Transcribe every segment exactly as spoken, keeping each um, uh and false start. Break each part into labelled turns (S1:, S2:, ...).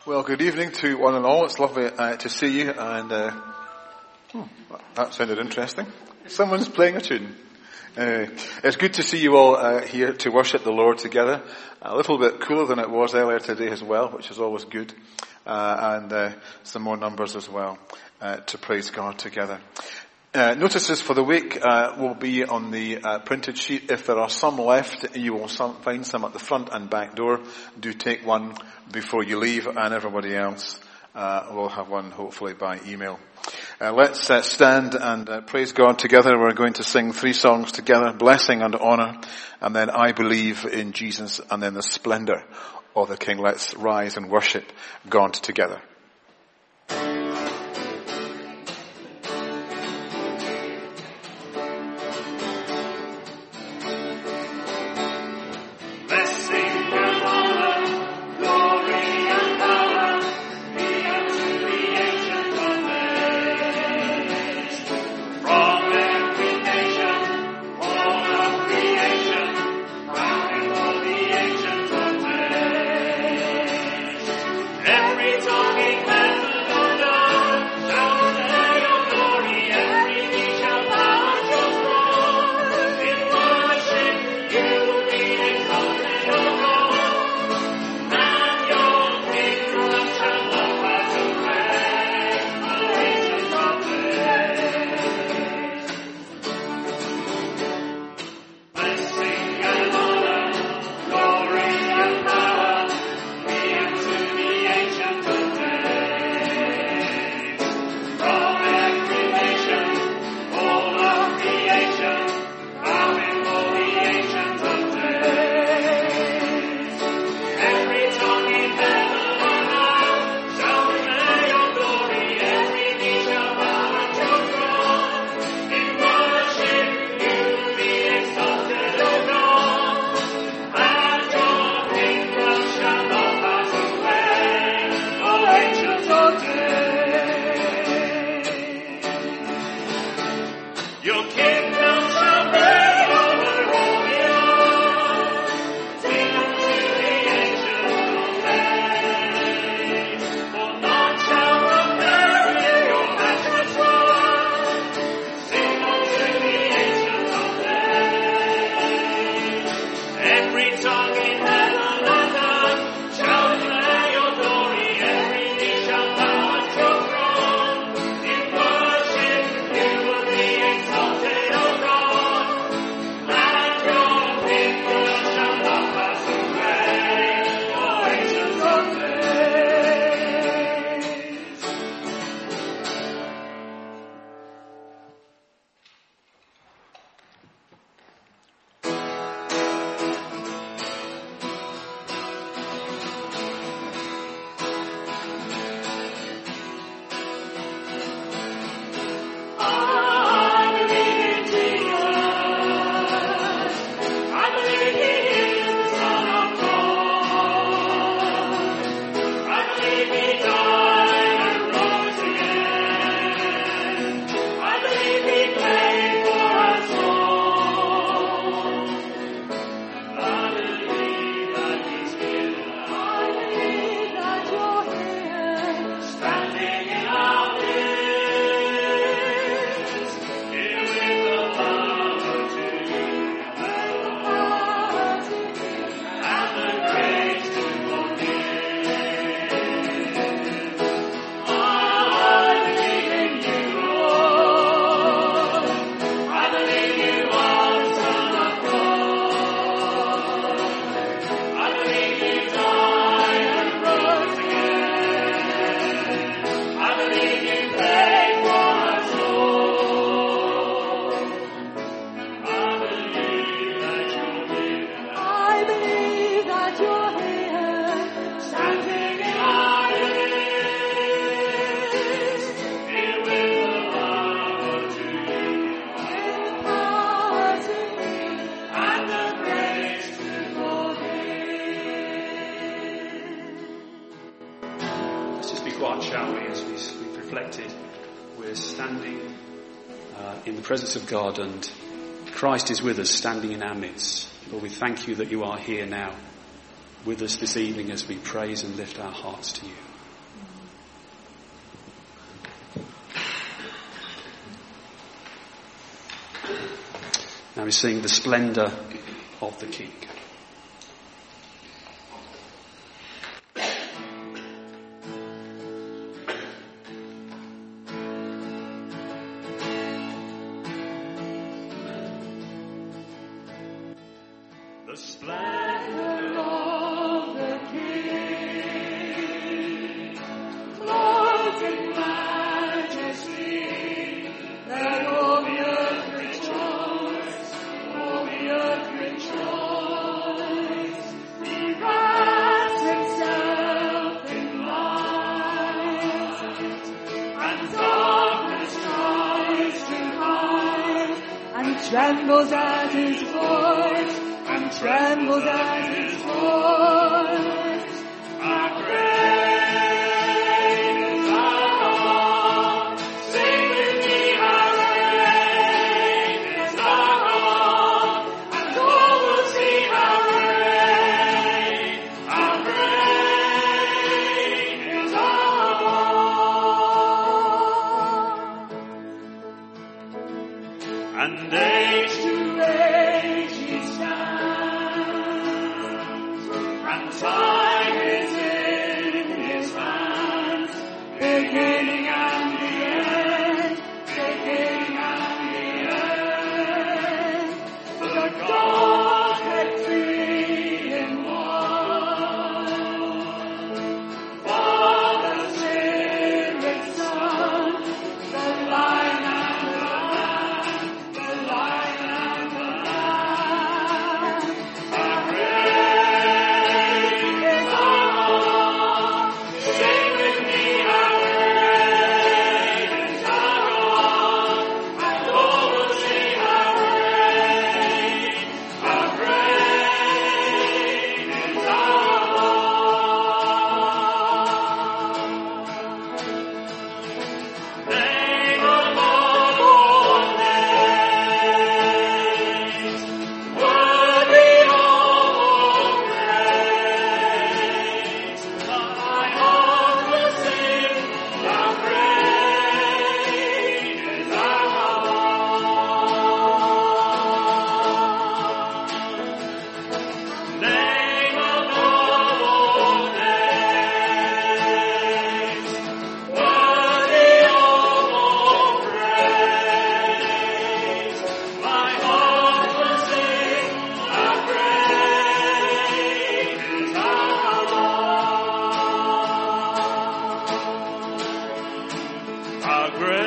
S1: Well, good evening to one and all. It's lovely uh, to see you, and uh, hmm, that sounded interesting. Someone's playing a tune. Uh, it's good to see you all uh, here to worship the Lord together. A little bit cooler than it was earlier today as well, which is always good. Uh, and uh, some more numbers as well uh, to praise God together. Uh, notices for the week uh, will be on the uh, printed sheet. If there are some left, you will some, find some at the front and back door. Do take one before you leave, and everybody else uh, will have one hopefully by email. Uh, let's uh, stand and uh, praise God together. We're going to sing three songs together: Blessing and Honor, and then I Believe in Jesus, and then the Splendor of the King. Let's rise and worship God together.
S2: Presence of God, and Christ is with us, standing in our midst. Lord, we thank you that you are here now with us this evening as we praise and lift our hearts to you. Now we sing the splendour of the King.
S3: The splendor of the King, clothed in majesty, let all the earth rejoice, all the earth rejoice. He wraps himself in light, and darkness tries to hide, and trembles at his voice. And trembles at his voice. How great is our God! Sing with me, how great is our God! And all will see how great, how great is our God! And age to age he stands, and time is in his hands, beginning and the end, beginning and the end. The Godhead three in one, Father, Spirit, Son, the Lion and the Lamb, the Lion and the Lamb. How great is our God! Sing with me, how great is our God! And all will see how great, how great is our God. Name above all names, worthy of all praise. My heart will sing, how great is our God. Name above all names, worthy of all praise. My heart will sing, how great is our God. How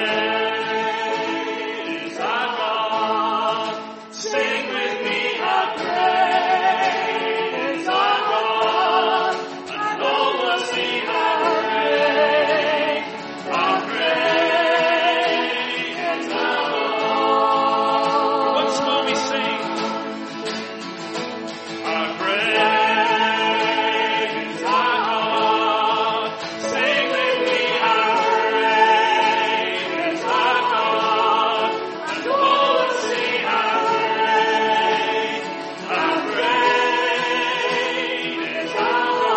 S3: great is our God. Sing with me, how great is our God. And all will see how great, how great is our God. Once more we sing. How great is our God. Sing with me, how great is our God. And all will see how great, how great is our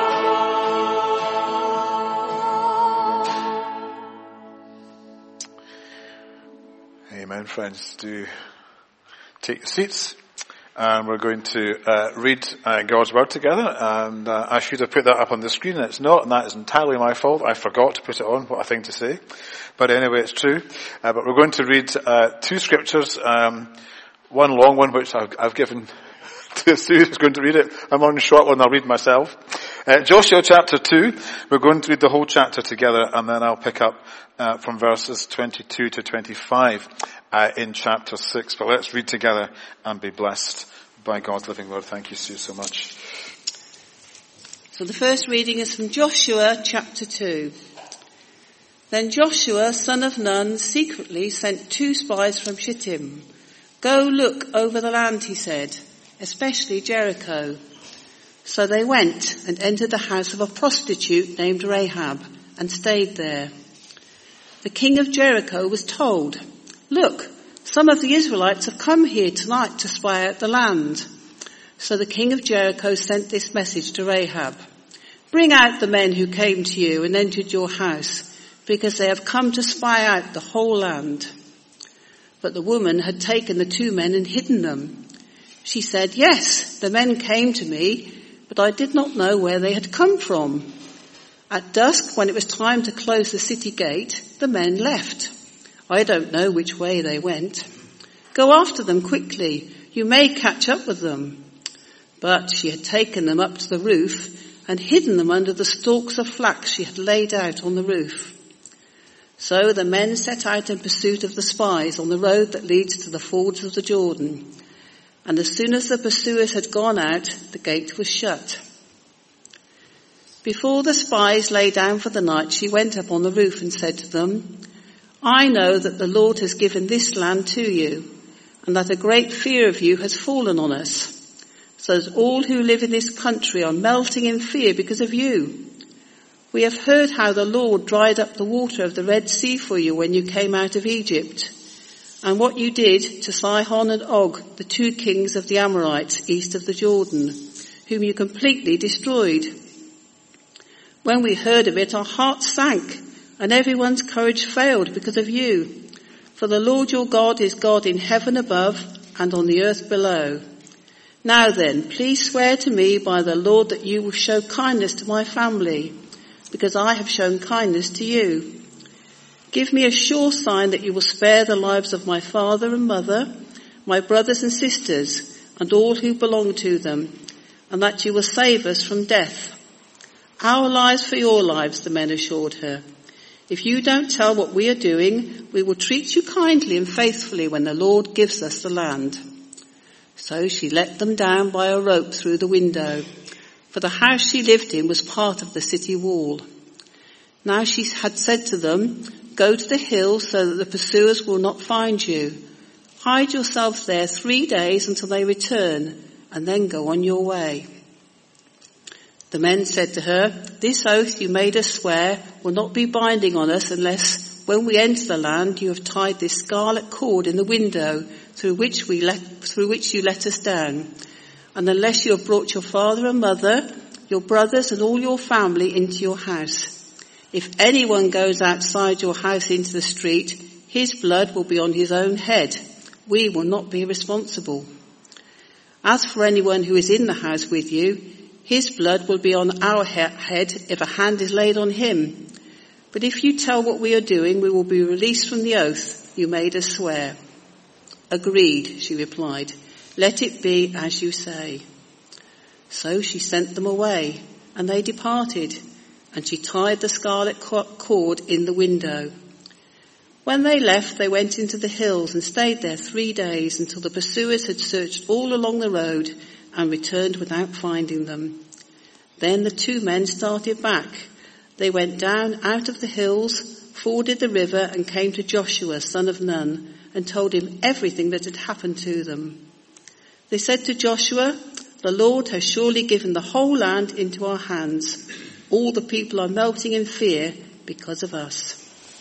S3: God.
S1: Amen, friends. Do take your seats. And we're going to uh, read uh, God's Word together. And uh, I should have put that up on the screen, and it's not, and that is entirely my fault. I forgot to put it on. What a thing to say. But anyway, it's true. Uh, but we're going to read uh, two scriptures. Um, one long one, which I've, I've given to Sue, who's going to read it. I'm on a short one. I'll read myself. Uh, Joshua chapter two. We're going to read the whole chapter together, and then I'll pick up uh, from verses twenty-two to twenty-five uh, in chapter six. But let's read together and be blessed by God's living word. Thank you, Sue, so much.
S4: So the first reading is from Joshua chapter two. Then Joshua, son of Nun, secretly sent two spies from Shittim. Go look over the land, he said, especially Jericho. So they went and entered the house of a prostitute named Rahab and stayed there. The king of Jericho was told, look, some of the Israelites have come here tonight to spy out the land. So the king of Jericho sent this message to Rahab. Bring out the men who came to you and entered your house, because they have come to spy out the whole land. but the woman had taken the two men and hidden them. She said, "Yes, the men came to me, but I did not know where they had come from. At dusk, when it was time to close the city gate, the men left. I don't know which way they went. Go after them quickly. You may catch up with them." But she had taken them up to the roof and hidden them under the stalks of flax she had laid out on the roof. So the men set out in pursuit of the spies on the road that leads to the fords of the Jordan. And as soon as the pursuers had gone out, the gate was shut. Before the spies lay down for the night, she went up on the roof and said to them, "I know that the Lord has given this land to you, and that a great fear of you has fallen on us, so that all who live in this country are melting in fear because of you. We have heard how the Lord dried up the water of the Red Sea for you when you came out of Egypt, and what you did to Sihon and Og, the two kings of the Amorites east of the Jordan, whom you completely destroyed. When we heard of it, our hearts sank, and everyone's courage failed because of you. For the Lord your God is God in heaven above and on the earth below. Now then, please swear to me by the Lord that you will show kindness to my family, because I have shown kindness to you. Give me a sure sign that you will spare the lives of my father and mother, my brothers and sisters, and all who belong to them, and that you will save us from death." "Our lives for your lives," the men assured her. "If you don't tell what we are doing, we will treat you kindly and faithfully when the Lord gives us the land." So she let them down by a rope through the window, for the house she lived in was part of the city wall. Now she had said to them, "Go to the hill so that the pursuers will not find you. Hide yourselves there three days until they return, and then go on your way." The men said to her, "This oath you made us swear will not be binding on us unless, when we enter the land, you have tied this scarlet cord in the window through which we let, through which you let us down, and unless you have brought your father and mother, your brothers and all your family into your house. If anyone goes outside your house into the street, his blood will be on his own head. We will not be responsible. As for anyone who is in the house with you, his blood will be on our head if a hand is laid on him. But if you tell what we are doing, we will be released from the oath you made us swear." "Agreed," she replied. "Let it be as you say." So she sent them away, and they departed, and she tied the scarlet cord in the window. When they left, they went into the hills and stayed there three days until the pursuers had searched all along the road and returned without finding them. Then the two men started back. They went down out of the hills, forded the river, and came to Joshua, son of Nun, and told him everything that had happened to them. They said to Joshua, "The Lord has surely given the whole land into our hands. All the people are melting in fear because of us."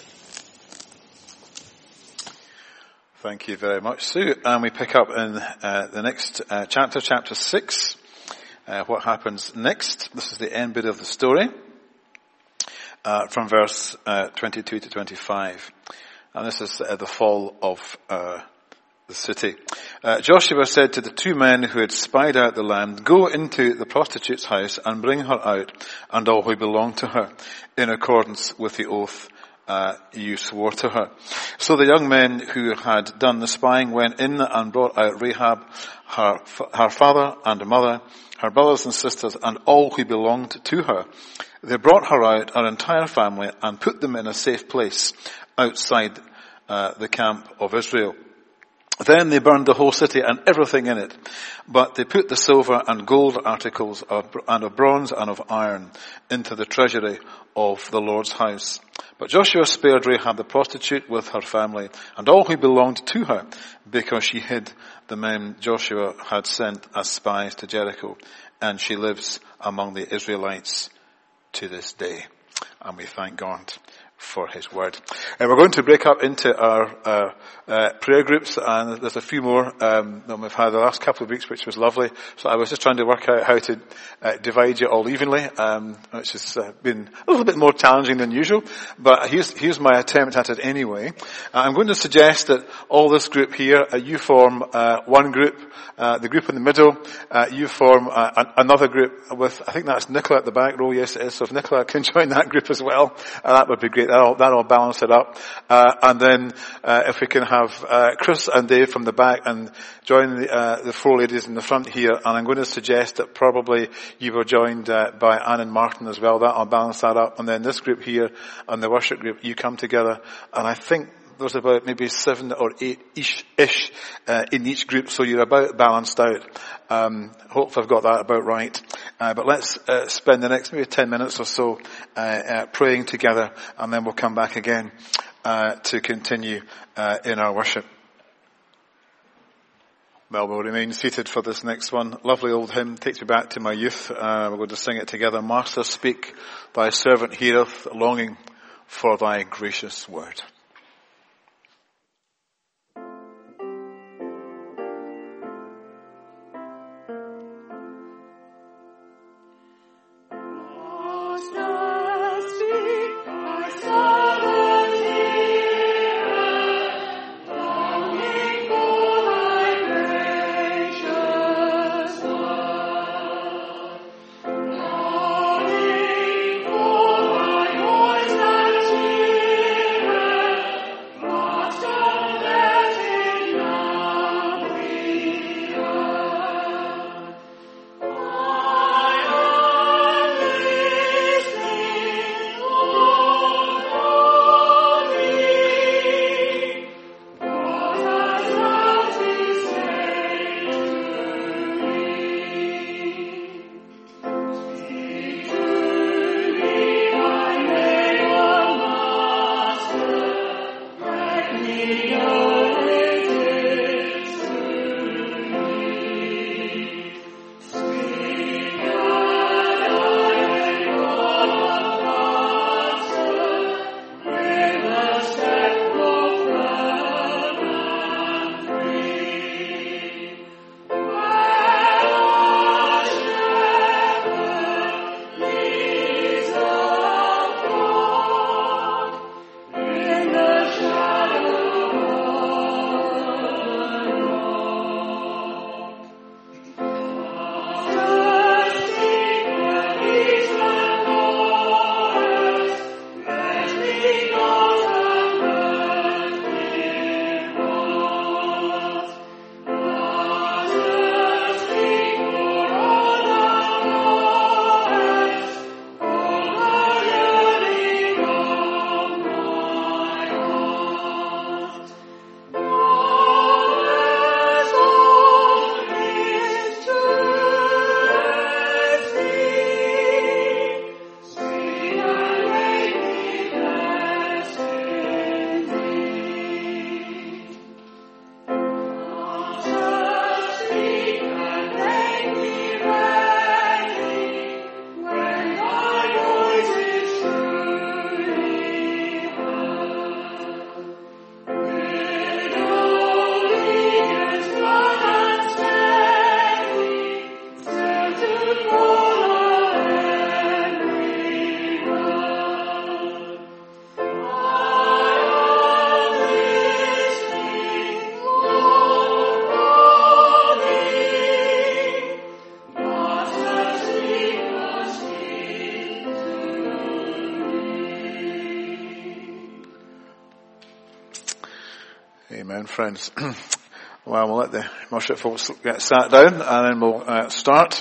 S1: Thank you very much, Sue. And we pick up in uh, the next uh, chapter, chapter six. Uh, what happens next? This is the end bit of the story, uh, from verse uh, twenty-two to twenty-five. And this is uh, the fall of uh, the city. Uh, Joshua said to the two men who had spied out the land, "Go into the prostitute's house and bring her out and all who belong to her, in accordance with the oath Uh, you swore to her." So the young men who had done the spying went in and brought out Rahab, her, her father and mother, her brothers and sisters, and all who belonged to her. They brought her out, her entire family, and put them in a safe place outside uh, the camp of Israel. Then they burned the whole city and everything in it. But they put the silver and gold articles of, and of bronze and of iron into the treasury of the Lord's house. But Joshua spared Rahab the prostitute with her family and all who belonged to her, because she hid the men Joshua had sent as spies to Jericho, and she lives among the Israelites to this day. And we thank God for his word. And we're going to break up into our uh, uh, prayer groups, and there's a few more um, than we've had the last couple of weeks, which was lovely. So I was just trying to work out how to uh, divide you all evenly, um, which has uh, been a little bit more challenging than usual. But here's, here's my attempt at it anyway. Uh, I'm going to suggest that all this group here, uh, you form uh, one group, uh, the group in the middle, uh, you form uh, an- another group with, I think that's Nicola at the back row, yes it is. So if Nicola can join that group as well, uh, that would be great. That'll, that'll balance it up. Uh, and then uh, if we can have uh, Chris and Dave from the back and join the, uh, the four ladies in the front here. And I'm going to suggest that probably you were joined uh, by Anne and Martin as well. That'll balance that up. And then this group here and the worship group, you come together. And I think there's about maybe seven or eight ish, ish uh, in each group, so you're about balanced out. Um, hopefully I've got that about right. Uh, but let's uh, spend the next maybe ten minutes or so uh, uh, praying together, and then we'll come back again uh, to continue uh, in our worship. Well, we'll remain seated for this next one. Lovely old hymn, takes me back to my youth. Uh, we're going to sing it together. Master, speak, thy servant heareth, longing for thy gracious word. Amen, friends. Well, we'll let the worship folks get sat down, and then we'll uh, start.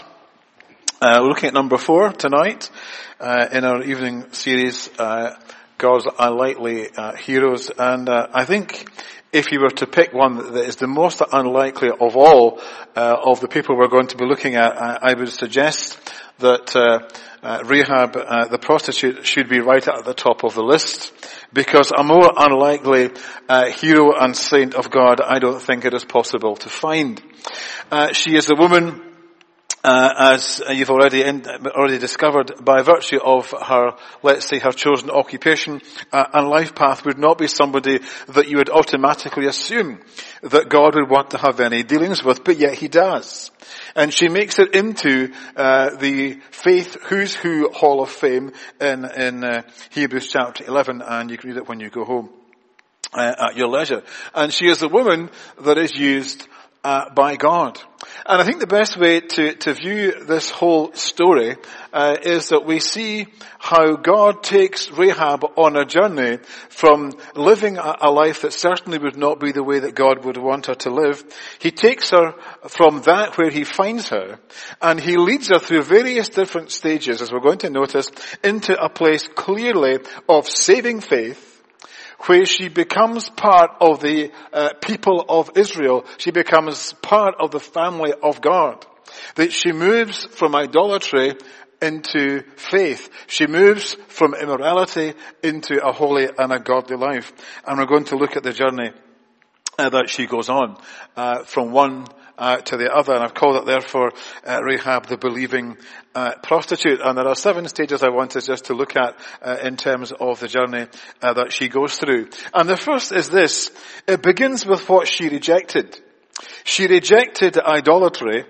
S1: Uh, we're looking at number four tonight uh, in our evening series, uh, God's Unlikely uh, Heroes. And uh, I think if you were to pick one that is the most unlikely of all uh, of the people we're going to be looking at, I, I would suggest that uh, uh, Rahab, uh, the prostitute, should be right at the top of the list, because a more unlikely uh, hero and saint of God I don't think it is possible to find. Uh, she is a woman Uh, as you've already in, already discovered, by virtue of her, let's say, her chosen occupation uh, and life path, would not be somebody that you would automatically assume that God would want to have any dealings with, but yet he does. And she makes it into uh, the Faith Who's Who Hall of Fame in, in uh, Hebrews chapter eleven, and you can read it when you go home uh, at your leisure. And she is a woman that is used Uh, by God. And I think the best way to, to view this whole story uh, is that we see how God takes Rahab on a journey from living a, a life that certainly would not be the way that God would want her to live. He takes her from that where he finds her, and he leads her through various different stages, as we're going to notice, into a place clearly of saving faith, where she becomes part of the uh, people of Israel. She becomes part of the family of God. That she moves from idolatry into faith. She moves from immorality into a holy and a godly life. And we're going to look at the journey uh, that she goes on uh, from one Uh, to the other, and I've called it therefore uh, Rahab the believing uh, prostitute. And there are seven stages I want us just to look at uh, in terms of the journey uh, that she goes through. And the first is this: it begins with what she rejected. She rejected idolatry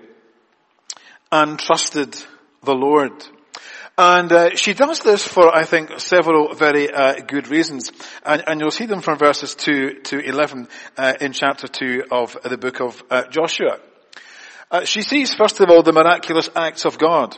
S1: and trusted the Lord. And uh, she does this for, I think, several very uh, good reasons. And, and you'll see them from verses two to eleven uh, in chapter two of the book of uh, Joshua. Uh, she sees, first of all, the miraculous acts of God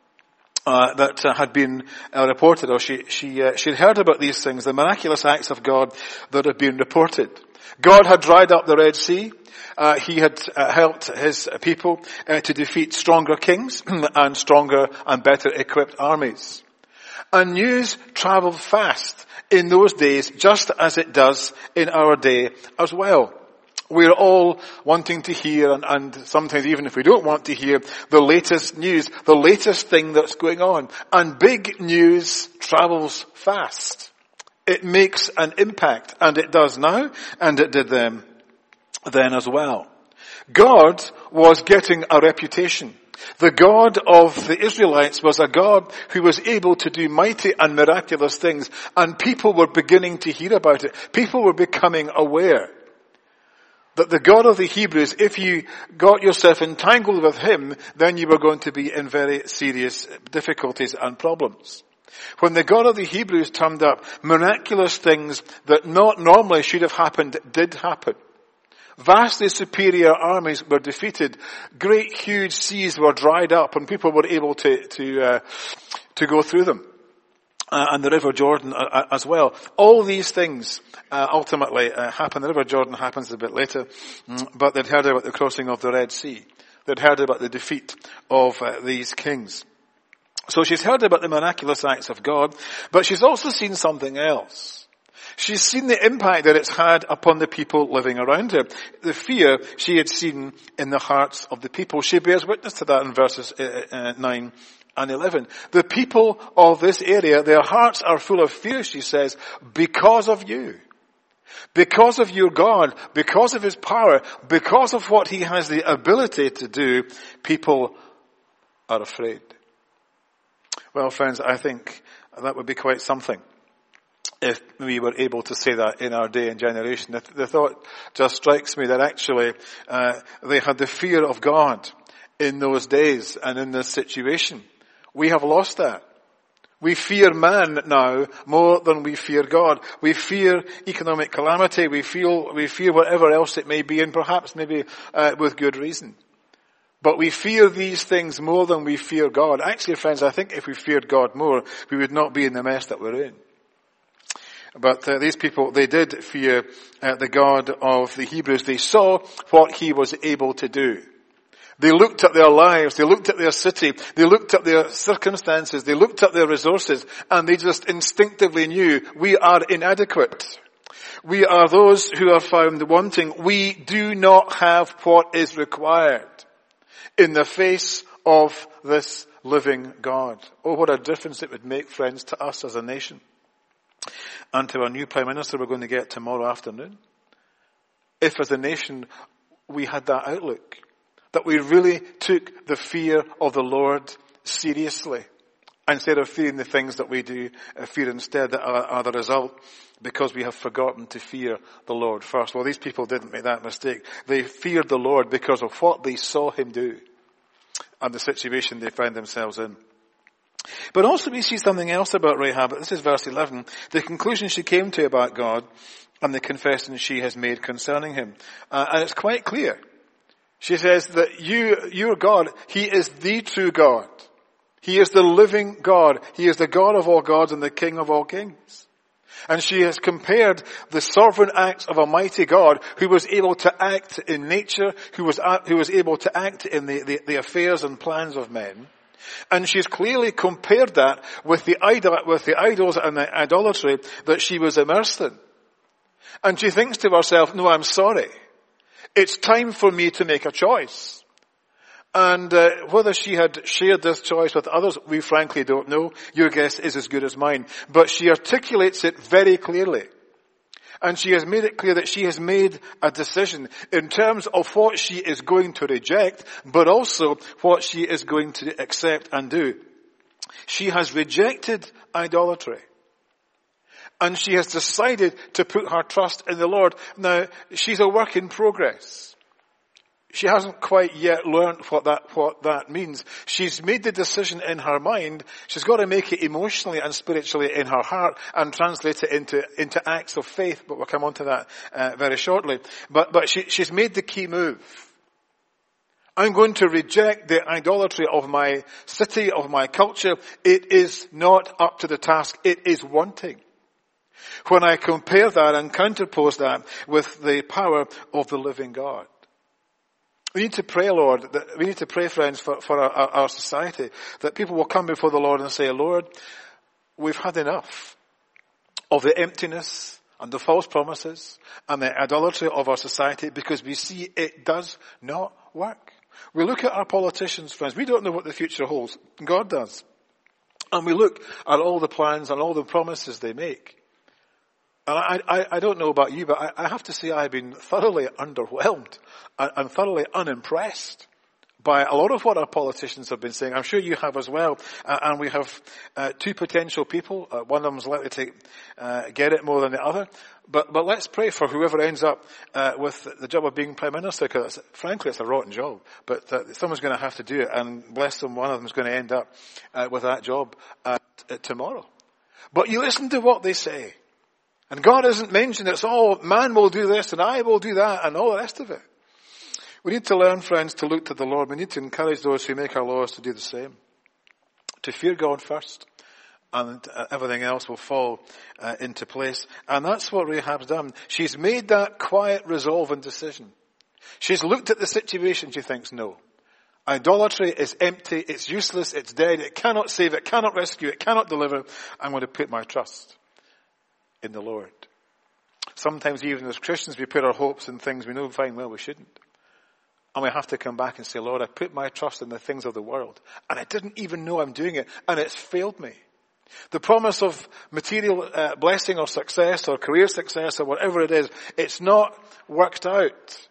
S1: uh, that uh, had been uh, reported, or she she uh, she had heard about these things, the miraculous acts of God that had been reported. God had dried up the Red Sea. Uh, he had uh, helped his people uh, to defeat stronger kings and stronger and better equipped armies. And news travelled fast in those days, just as it does in our day as well. We're all wanting to hear, and, and sometimes even if we don't want to hear, the latest news, the latest thing that's going on. And big news travels fast. It makes an impact, and it does now, and it did then. then as well. God was getting a reputation. The God of the Israelites was a God who was able to do mighty and miraculous things, and people were beginning to hear about it. People were becoming aware that the God of the Hebrews, if you got yourself entangled with him, then you were going to be in very serious difficulties and problems. When the God of the Hebrews turned up, miraculous things that not normally should have happened did happen. Vastly superior armies were defeated. Great, huge seas were dried up, and people were able to to uh, to go through them, uh, and the River Jordan uh, as well. All these things uh, ultimately uh, happen. The River Jordan happens a bit later, but they'd heard about the crossing of the Red Sea. They'd heard about the defeat of uh, these kings. So she's heard about the miraculous acts of God, but she's also seen something else. She's seen the impact that it's had upon the people living around her. The fear she had seen in the hearts of the people. She bears witness to that in verses uh, uh, nine and eleven. The people of this area, their hearts are full of fear, she says, because of you. Because of your God, because of his power, because of what he has the ability to do, people are afraid. Well, friends, I think that would be quite something if we were able to say that in our day and generation. The, the thought just strikes me that actually uh, they had the fear of God in those days and in this situation. We have lost that. We fear man now more than we fear God. We fear economic calamity. We feel we fear whatever else it may be, and perhaps maybe uh, with good reason. But we fear these things more than we fear God. Actually, friends, I think if we feared God more, we would not be in the mess that we're in. But uh, these people, they did fear uh, the God of the Hebrews. They saw what he was able to do. They looked at their lives, they looked at their city, they looked at their circumstances, they looked at their resources, and they just instinctively knew, we are inadequate. We are those who are found wanting. We do not have what is required in the face of this living God. Oh, what a difference it would make, friends, to us as a nation. And to our new Prime Minister we're going to get tomorrow afternoon. If as a nation we had that outlook. that we really took the fear of the Lord seriously. Instead of fearing the things that we do, uh, fear instead that are, are the result because we have forgotten to fear the Lord first. Well, these people didn't make that mistake. They feared the Lord because of what they saw him do and the situation they found themselves in. But also we see something else about Rahab. This is verse eleven. The conclusion she came to about God and the confession she has made concerning him. Uh, and it's quite clear. She says that you, your God, he is the true God. He is the living God. He is the God of all gods and the King of all kings. And she has compared the sovereign acts of a mighty God who was able to act in nature, who was, who was able to act in the, the, the affairs and plans of men. And she's clearly compared that with the idol, with the idols and the idolatry that she was immersed in. And she thinks to herself, no, I'm sorry. It's time for me to make a choice. And uh, whether she had shared this choice with others, we frankly don't know. Your guess is as good as mine. But she articulates it very clearly. And she has made it clear that she has made a decision in terms of what she is going to reject, but also what she is going to accept and do. She has rejected idolatry. And she has decided to put her trust in the Lord. Now, she's a work in progress. She hasn't quite yet learned what that, what that means. She's made the decision in her mind. She's got to make it emotionally and spiritually in her heart and translate it into, into acts of faith. But we'll come on to that, uh, very shortly. But, but she, she's made the key move. I'm going to reject the idolatry of my city, of my culture. It is not up to the task. It is wanting. When I compare that and counterpose that with the power of the living God. We need to pray, Lord, that we need to pray, friends, for, for our, our society, that people will come before the Lord and say, Lord, we've had enough of the emptiness and the false promises and the idolatry of our society because we see it does not work. We look at our politicians, friends. We don't know what the future holds. God does. And we look at all the plans and all the promises they make. And I, I, I don't know about you, but I, I have to say I've been thoroughly underwhelmed and, and thoroughly unimpressed by a lot of what our politicians have been saying. I'm sure you have as well. Uh, and we have uh, two potential people. Uh, one of them is likely to uh, get it more than the other. But but let's pray for whoever ends up uh, with the job of being Prime Minister, because frankly it's a rotten job. But uh, someone's going to have to do it, and bless them, one of them is going to end up uh, with that job uh, t- tomorrow. But you listen to what they say. And God isn't mentioned. It's all, man will do this and I will do that and all the rest of it. We need to learn, friends, to look to the Lord. We need to encourage those who make our laws to do the same. To fear God first. And everything else will fall uh, into place. And that's what Rahab's done. She's made that quiet resolve and decision. She's looked at the situation. She thinks, no. Idolatry is empty. It's useless. It's dead. It cannot save. It cannot rescue. It cannot deliver. I'm going to put my trust in the Lord. Sometimes even as Christians we put our hopes in things we know fine well we shouldn't. And we have to come back and say, Lord, I put my trust in the things of the world. And I didn't even know I'm doing it. And it's failed me. The promise of material uh, blessing or success or career success or whatever it is, it's not worked out.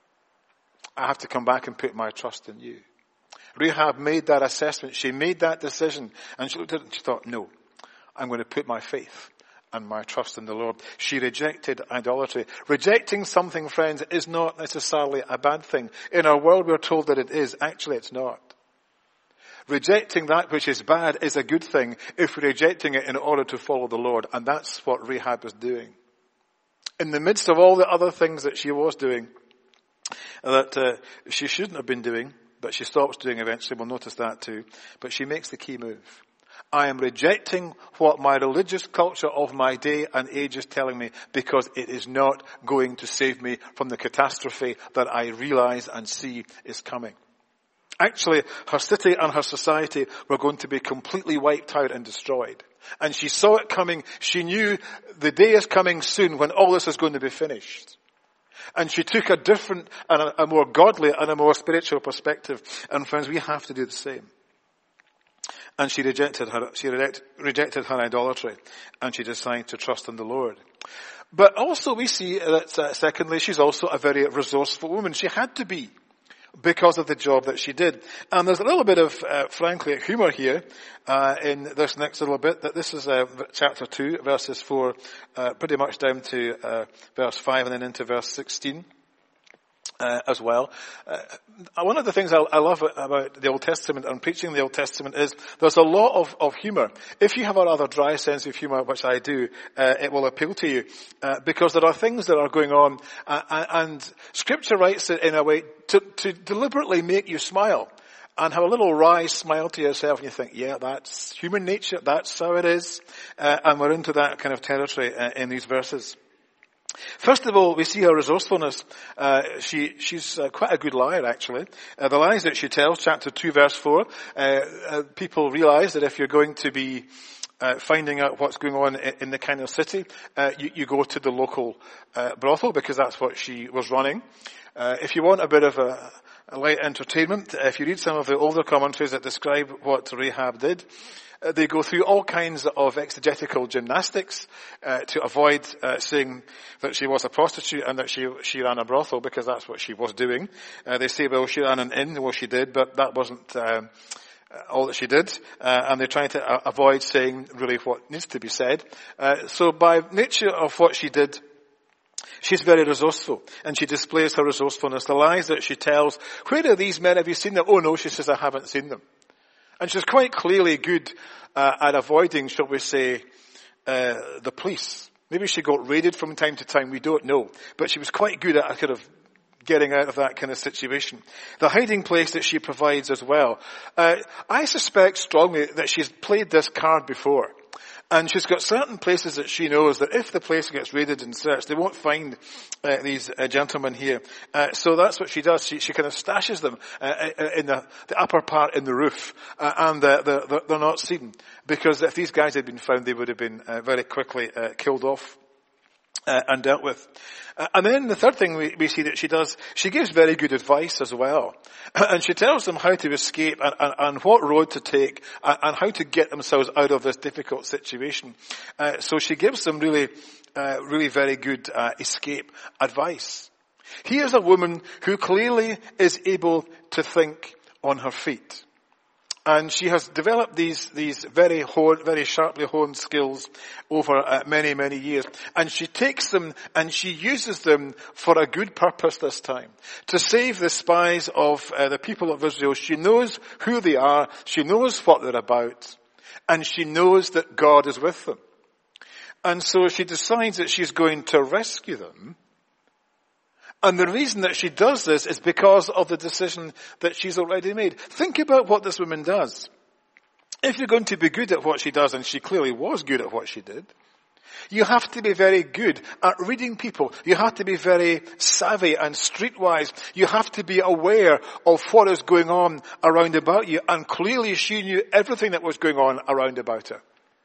S1: I have to come back and put my trust in you. Rahab made that assessment. She made that decision. And she looked at it and she thought, no, I'm going to put my faith and my trust in the Lord. She rejected idolatry. Rejecting something, friends, is not necessarily a bad thing. In our world we're told that it is. Actually it's not. Rejecting that which is bad is a good thing if we're rejecting it in order to follow the Lord. And that's what Rahab is doing. In the midst of all the other things that she was doing, that uh, she shouldn't have been doing, but she stops doing eventually, we'll notice that too. But she makes the key move. I am rejecting what my religious culture of my day and age is telling me because it is not going to save me from the catastrophe that I realize and see is coming. Actually, her city and her society were going to be completely wiped out and destroyed. And she saw it coming. She knew the day is coming soon when all this is going to be finished. And she took a different and a, a more godly and a more spiritual perspective. And friends, we have to do the same. And she rejected her, she reject, rejected her idolatry. And she decided to trust in the Lord. But also we see that, uh, secondly, she's also a very resourceful woman. She had to be. because of the job that she did. And there's a little bit of, uh, frankly, humour here uh, in this next little bit. That this is uh, chapter two, verses four, uh, pretty much down to uh, verse five, and then into verse sixteen. Uh, as well. Uh, one of the things I, I love about the Old Testament and preaching the Old Testament is there's a lot of, of humour. If you have a rather dry sense of humour, which I do, uh, it will appeal to you uh, because there are things that are going on uh, and Scripture writes it in a way to, to deliberately make you smile and have a little wry smile to yourself and you think, yeah, that's human nature, that's how it is. Uh, and we're into that kind of territory uh, in these verses. First of all, we see her resourcefulness. Uh, she, she's uh, quite a good liar, actually. Uh, the lies that she tells, chapter two, verse four, uh, uh, people realize that if you're going to be uh, finding out what's going on in, in the kind of city, uh, you, you go to the local uh, brothel, because that's what she was running. Uh, if you want a bit of a, a light entertainment, if you read some of the older commentaries that describe what Rahab did, Uh, they go through all kinds of exegetical gymnastics uh, to avoid uh, saying that she was a prostitute and that she she ran a brothel, because that's what she was doing. Uh, they say, well, she ran an inn. Well, she did, but that wasn't um, all that she did. Uh, and they're trying to uh, avoid saying really what needs to be said. Uh, so by nature of what she did, she's very resourceful, and she displays her resourcefulness. The lies that she tells, where are these men? Have you seen them? Oh no, she says, I haven't seen them. And she's quite clearly good uh, at avoiding, shall we say, uh, the police. Maybe she got raided from time to time, we don't know. But she was quite good at kind of getting out of that kind of situation. The hiding place that she provides as well. Uh, I suspect strongly that she's played this card before. And she's got certain places that she knows that if the place gets raided and searched, they won't find uh, these uh, gentlemen here. Uh, so that's what she does. She, she kind of stashes them uh, in the, the upper part in the roof, uh, and uh, they're, they're not seen. Because if these guys had been found, they would have been uh, very quickly uh, killed off uh, and dealt with. Uh, and then the third thing we, we see that she does, she gives very good advice as well. And she tells them how to escape and, and, and what road to take and, and how to get themselves out of this difficult situation. Uh, so she gives them really, uh, really very good uh, escape advice. Here's a woman who clearly is able to think on her feet. And she has developed these, these very honed, very sharply honed skills over uh, many, many years. And she takes them and she uses them for a good purpose this time. To save the spies of uh, the people of Israel. She knows who they are. She knows what they're about. And she knows that God is with them. And so she decides that she's going to rescue them. And the reason that she does this is because of the decision that she's already made. Think about what this woman does. If you're going to be good at what she does, and she clearly was good at what she did, you have to be very good at reading people. You have to be very savvy and streetwise. You have to be aware of what is going on around about you. And clearly she knew everything that was going on around about her.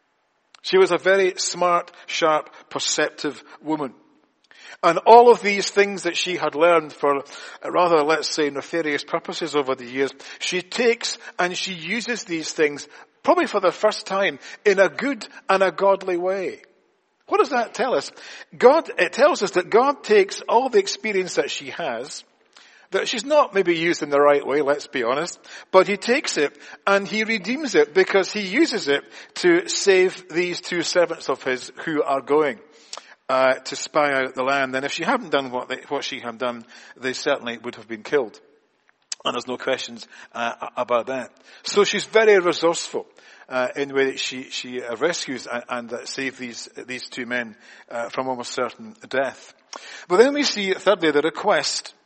S1: She was a very smart, sharp, perceptive woman. And all of these things that she had learned for rather, let's say, nefarious purposes over the years, she takes and she uses these things, probably for the first time, in a good and a godly way. What does that tell us? God, it tells us that God takes all the experience that she has, that she's not maybe used in the right way, let's be honest, but he takes it and he redeems it because he uses it to save these two servants of his who are going Uh, to spy out the land. And if she hadn't done what they, what she had done, they certainly would have been killed. And there's no questions uh, about that. So she's very resourceful uh, in the way that she, she uh, rescues and, and uh, saves these, these two men uh, from almost certain death. But then we see, thirdly, the request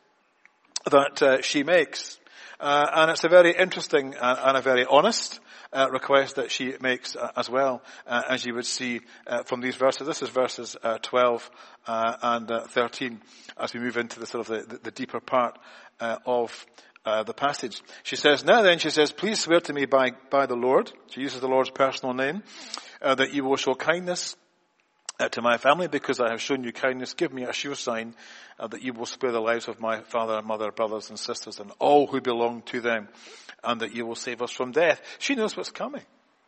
S1: that uh, she makes. Uh, and it's a very interesting and, and a very honest Uh, request that she makes uh, as well, uh, as you would see uh, from these verses. This is verses uh, twelve uh, and uh, thirteen as we move into the sort of the, the deeper part uh, of uh, the passage. She says, now then, she says, please swear to me by, by the Lord. She uses the Lord's personal name, uh, that you will show kindness uh, to my family because I have shown you kindness. Give me a sure sign uh, that you will spare the lives of my father and mother, brothers and sisters and all who belong to them, and that you will save us from death. She knows what's coming.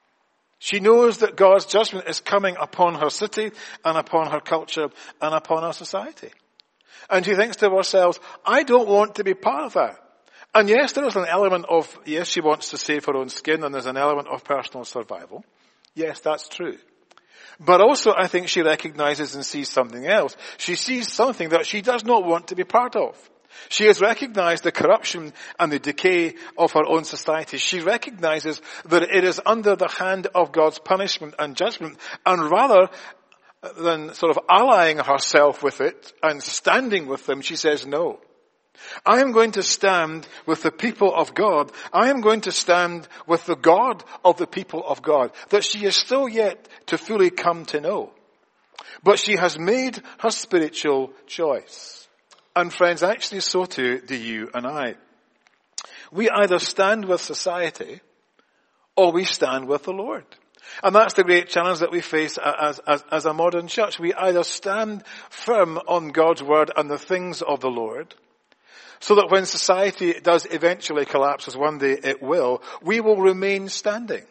S1: She knows that God's judgment is coming upon her city and upon her culture and upon our society. And she thinks to herself, I don't want to be part of that. And yes, there is an element of, yes, she wants to save her own skin, and there's an element of personal survival. Yes, that's true. But also, I think she recognizes and sees something else. She sees something that she does not want to be part of. She has recognized the corruption and the decay of her own society. She recognizes that it is under the hand of God's punishment and judgment, and rather than sort of allying herself with it and standing with them, she says, no. I am going to stand with the people of God. I am going to stand with the God of the people of God, that she is still yet to fully come to know. But she has made her spiritual choice. And friends, actually so too do you and I. We either stand with society or we stand with the Lord. And that's the great challenge that we face as, as, as a modern church. We either stand firm on God's word and the things of the Lord, so that when society does eventually collapse, as one day it will, we will remain standing.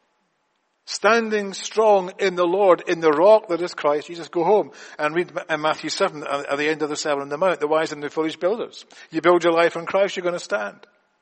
S1: Standing strong in the Lord, in the rock that is Christ Jesus. Go home and read in Matthew seven at the end of the Sermon on the Mount, the wise and the foolish builders. You build your life on Christ, you're going to stand.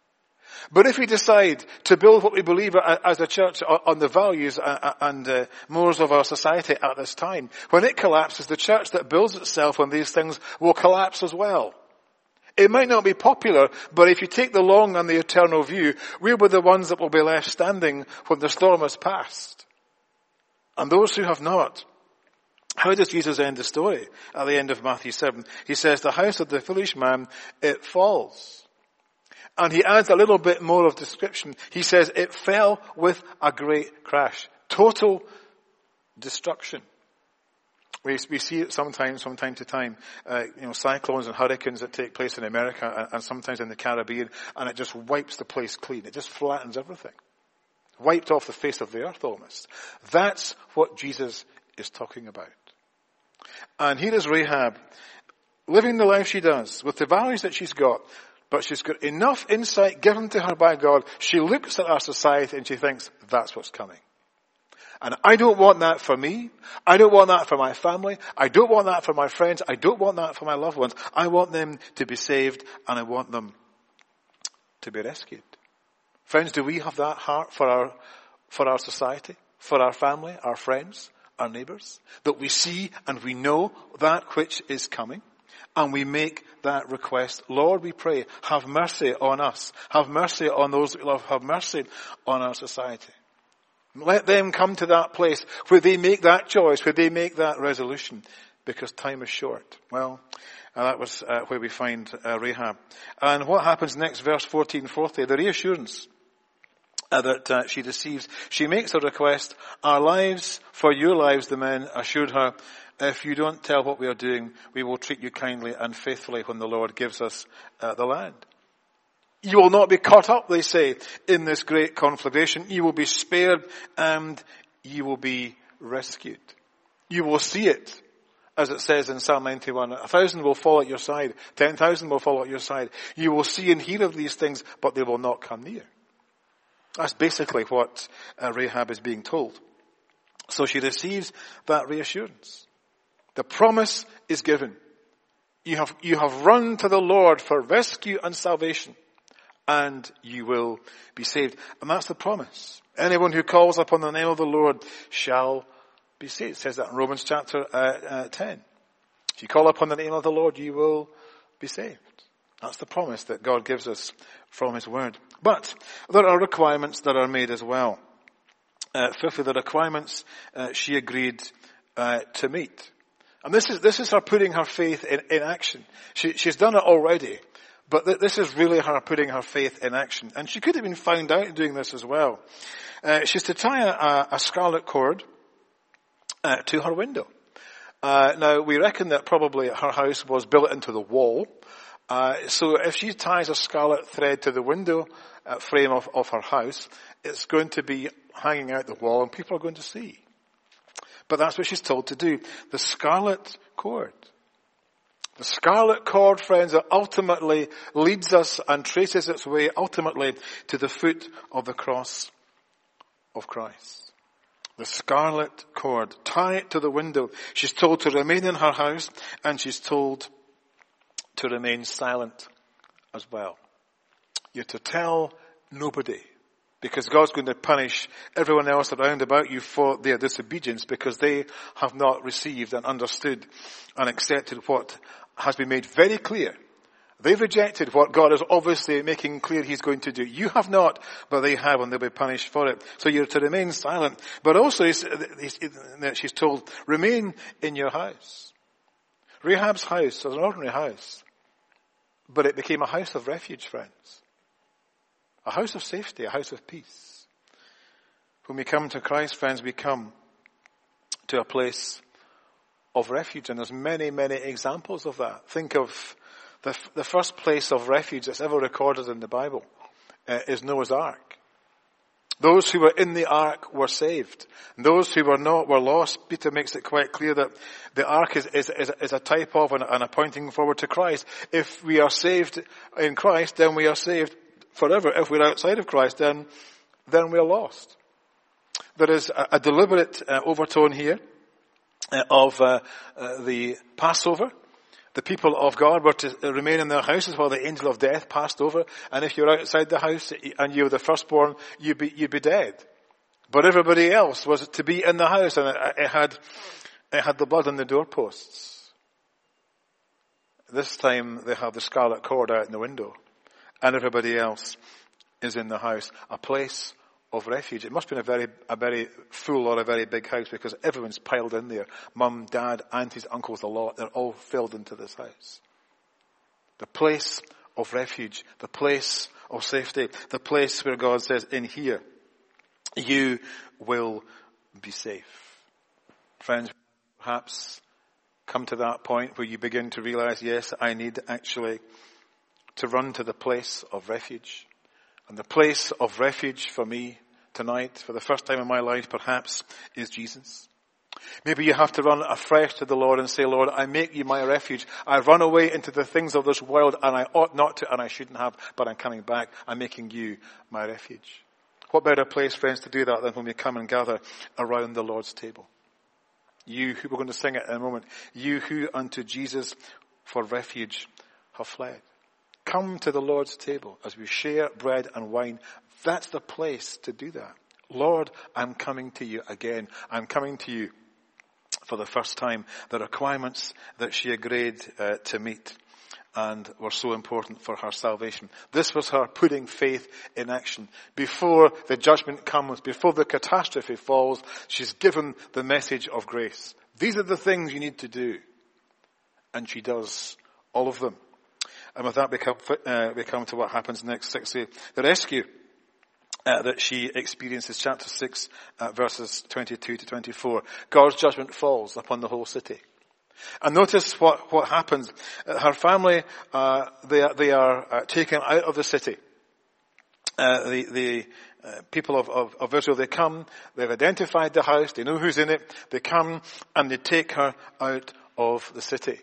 S1: But if we decide to build what we believe as a church on the values and uh, mores of our society at this time, when it collapses, the church that builds itself on these things will collapse as well. It might not be popular, but if you take the long and the eternal view, we'll be the ones that will be left standing when the storm has passed. And those who have not, how does Jesus end the story at the end of Matthew seven? He says, the house of the foolish man, it falls. And he adds a little bit more of description. He says, it fell with a great crash. Total destruction. We, we see it sometimes, from time to time, uh, you know, cyclones and hurricanes that take place in America and, and sometimes in the Caribbean, and it just wipes the place clean. It just flattens everything. Wiped off the face of the earth almost. That's what Jesus is talking about. And here is Rahab, living the life she does, with the values that she's got, but she's got enough insight given to her by God. She looks at our society and she thinks, that's what's coming. And I don't want that for me. I don't want that for my family. I don't want that for my friends. I don't want that for my loved ones. I want them to be saved, and I want them to be rescued. Friends, do we have that heart for our, for our society, for our family, our friends, our neighbours? That we see and we know that which is coming, and we make that request. Lord, we pray, have mercy on us. Have mercy on those that we love. Have mercy on our society. Let them come to that place where they make that choice, where they make that resolution, because time is short. Well, uh, that was uh, where we find uh, Rahab. And what happens next, verse fourteen, forty, the reassurance uh, that uh, she receives. She makes a request. Our lives, for your lives, the men assured her, if you don't tell what we are doing, we will treat you kindly and faithfully when the Lord gives us uh, the land. You will not be caught up, they say, in this great conflagration. You will be spared and you will be rescued. You will see it, as it says in Psalm ninety-one. A thousand will fall at your side. Ten thousand will fall at your side. You will see and hear of these things, but they will not come near. That's basically what uh, Rahab is being told. So she receives that reassurance. The promise is given. You have, you have run to the Lord for rescue and salvation, and you will be saved. And that's the promise. Anyone who calls upon the name of the Lord shall be saved. It says that in Romans chapter uh, uh, ten. If you call upon the name of the Lord, you will be saved. That's the promise that God gives us from his word. But there are requirements that are made as well. Uh, fifthly, the requirements uh, she agreed uh, to meet. And this is this is her putting her faith in, in action. She, she's done it already. But th- this is really her putting her faith in action. And she could have been found out doing this as well. Uh, she's to tie a, a scarlet cord uh, to her window. Uh, now, we reckon that probably her house was built into the wall. Uh, so if she ties a scarlet thread to the window uh, frame of, of her house, it's going to be hanging out the wall and people are going to see. But that's what she's told to do. The scarlet cord. The scarlet cord, friends, that ultimately leads us and traces its way ultimately to the foot of the cross of Christ. The scarlet cord. Tie it to the window. She's told to remain in her house, and she's told to remain silent as well. You're to tell nobody. Because God's going to punish everyone else around about you for their disobedience because they have not received and understood and accepted what has been made very clear. They've rejected what God is obviously making clear He's going to do. You have not, but they have, and they'll be punished for it. So you're to remain silent. But also, she's told, remain in your house. Rahab's house was an ordinary house, but it became a house of refuge, friends. A house of safety, a house of peace. When we come to Christ, friends, we come to a place of refuge, and there's many, many examples of that. Think of the, the first place of refuge that's ever recorded in the Bible uh, is Noah's Ark. Those who were in the ark were saved. And those who were not were lost. Peter makes it quite clear that the ark is, is, is, is a type of and, and a pointing forward to Christ. If we are saved in Christ, then we are saved forever. If we're outside of Christ, then, then we're lost. There is a, a deliberate uh, overtone here uh, of uh, uh, the Passover. The people of God were to remain in their houses while the angel of death passed over. And if you're outside the house and you were the firstborn, you'd be, you'd be dead. But everybody else was to be in the house, and it, it had, it had the blood on the doorposts. This time they have the scarlet cord out in the window, and everybody else is in the house. A place of refuge. It must have been a very, a very full or a very big house because everyone's piled in there. Mum, dad, aunties, uncles, a lot. They're all filled into this house. The place of refuge. The place of safety. The place where God says, in here, you will be safe. Friends, perhaps come to that point where you begin to realize, yes, I need actually to run to the place of refuge. And the place of refuge for me tonight, for the first time in my life, perhaps, is Jesus. Maybe you have to run afresh to the Lord and say, Lord, I make you my refuge. I run away into the things of this world, and I ought not to, and I shouldn't have, but I'm coming back. I'm making you my refuge. What better place, friends, to do that than when we come and gather around the Lord's table? You who, we're going to sing it in a moment, you who unto Jesus for refuge have fled. Come to the Lord's table as we share bread and wine. That's the place to do that. Lord, I'm coming to you again. I'm coming to you for the first time. The requirements that she agreed uh, to meet and were so important for her salvation. This was her putting faith in action. Before the judgment comes, before the catastrophe falls, she's given the message of grace. These are the things you need to do. And she does all of them. And with that, we come, uh, we come to what happens next. sixty, the rescue uh, that she experiences. Chapter six, uh, verses twenty-two to twenty-four. God's judgment falls upon the whole city. And notice what, what happens. Uh, her family, uh, they, are, they are uh, taken out of the city. Uh, the, the uh, people of, of, of Israel, they come, they've identified the house, they know who's in it, they come and they take her out of the city.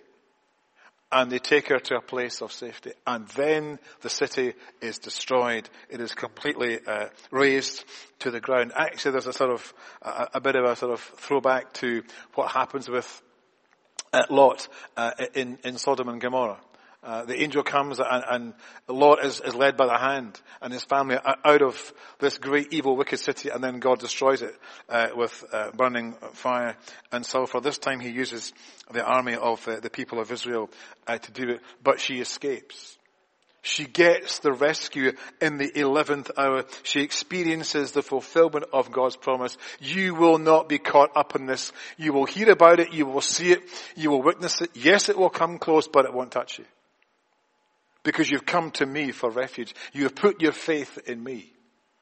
S1: And they take her to a place of safety. And then the city is destroyed. It is completely uh, razed to the ground. Actually, there's a sort of, a, a bit of a sort of throwback to what happens with uh, Lot uh, in, in Sodom and Gomorrah. Uh, the angel comes and, and Lot is, is led by the hand and his family out of this great evil wicked city, and then God destroys it uh, with uh, burning fire and sulfur. This time he uses the army of uh, the people of Israel uh, to do it, but she escapes. She gets the rescue in the eleventh hour. She experiences the fulfillment of God's promise. You will not be caught up in this. You will hear about it. You will see it. You will witness it. Yes, it will come close, but it won't touch you. Because you've come to me for refuge. You have put your faith in me.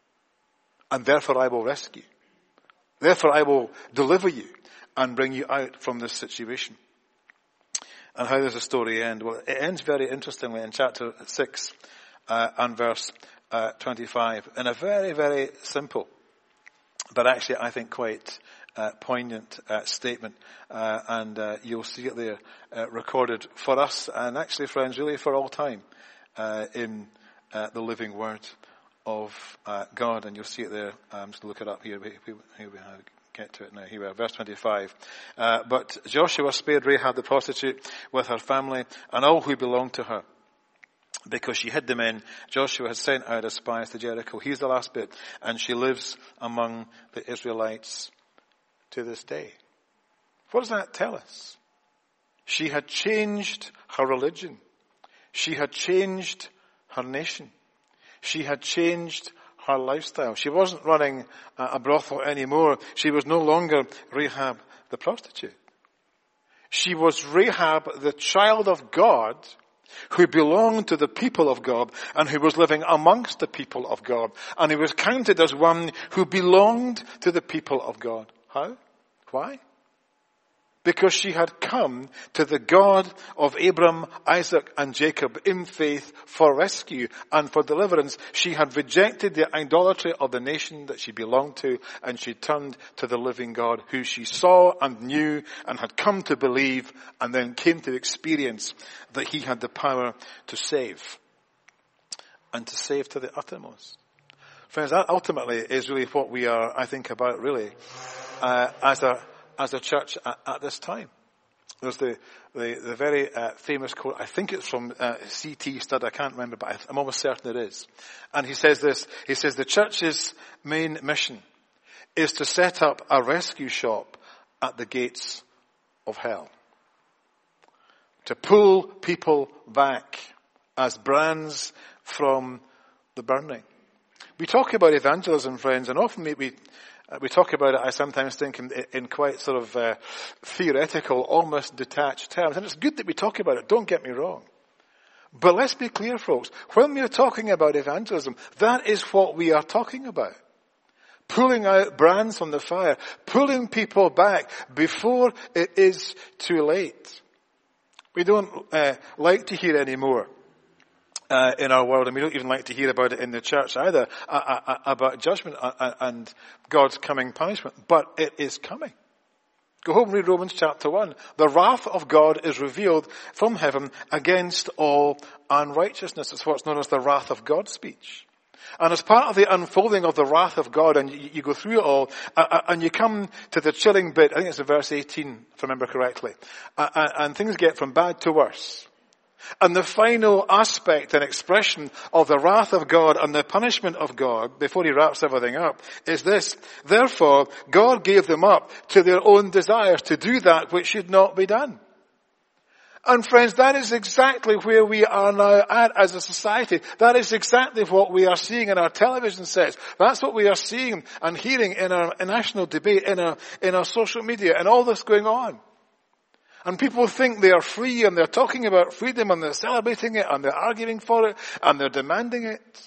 S1: And therefore I will rescue. Therefore I will deliver you and bring you out from this situation. And how does the story end? Well, it ends very interestingly in chapter six uh, and verse uh, twenty-five. In a very, very simple, but actually I think quite uh, poignant uh, statement. Uh, and uh, you'll see it there uh, recorded for us and actually, friends, really for all time uh, in uh, the living word of uh, God. And you'll see it there. I'm just going to look it up here. Here we have get to it now. Here we are, verse twenty-five. Uh, but Joshua spared Rahab the prostitute with her family and all who belonged to her. because she hid them in. Joshua had sent out as spies to Jericho. Here's the last bit. And she lives among the Israelites to this day. What does that tell us? She had changed her religion. She had changed her nation. She had changed her lifestyle. She wasn't running a brothel anymore. She was no longer Rahab the prostitute. She was Rahab, the child of God, who belonged to the people of God and who was living amongst the people of God. And who was counted as one who belonged to the people of God. How? Why? Because she had come to the God of Abraham, Isaac, and Jacob in faith for rescue and for deliverance. She had rejected the idolatry of the nation that she belonged to, and she turned to the living God who she saw and knew and had come to believe, and then came to experience that he had the power to save, and to save to the uttermost. Friends, that ultimately is really what we are, I think, about really, uh, as a as a church at, at this time. There's the, the, the very uh, famous quote, I think it's from uh, C T Studd, I can't remember, but I, I'm almost certain it is. And he says this, he says, the church's main mission is to set up a rescue shop at the gates of hell. To pull people back as brands from the burning. We talk about evangelism, friends, and often we, we We talk about it, I sometimes think, in, in quite sort of uh, theoretical, almost detached terms. And it's good that we talk about it, don't get me wrong. But let's be clear, folks. When we are talking about evangelism, that is what we are talking about. Pulling out brands from the fire. Pulling people back before it is too late. We don't uh, like to hear anymore. Uh, in our world, and we don't even like to hear about it in the church either, uh, uh, about judgment uh, and God's coming punishment. But it is coming. Go home and read Romans chapter one. The wrath of God is revealed from heaven against all unrighteousness. It's what's known as the wrath of God speech. And as part of the unfolding of the wrath of God, and you, you go through it all, uh, and you come to the chilling bit, I think it's in verse eighteen, if I remember correctly, uh, and things get from bad to worse. And the final aspect and expression of the wrath of God and the punishment of God, before he wraps everything up, is this. Therefore, God gave them up to their own desires to do that which should not be done. And friends, that is exactly where we are now at as a society. That is exactly what we are seeing in our television sets. That's what we are seeing and hearing in our national debate, in our, in our social media, and all this going on. And people think they are free, and they're talking about freedom, and they're celebrating it, and they're arguing for it, and they're demanding it.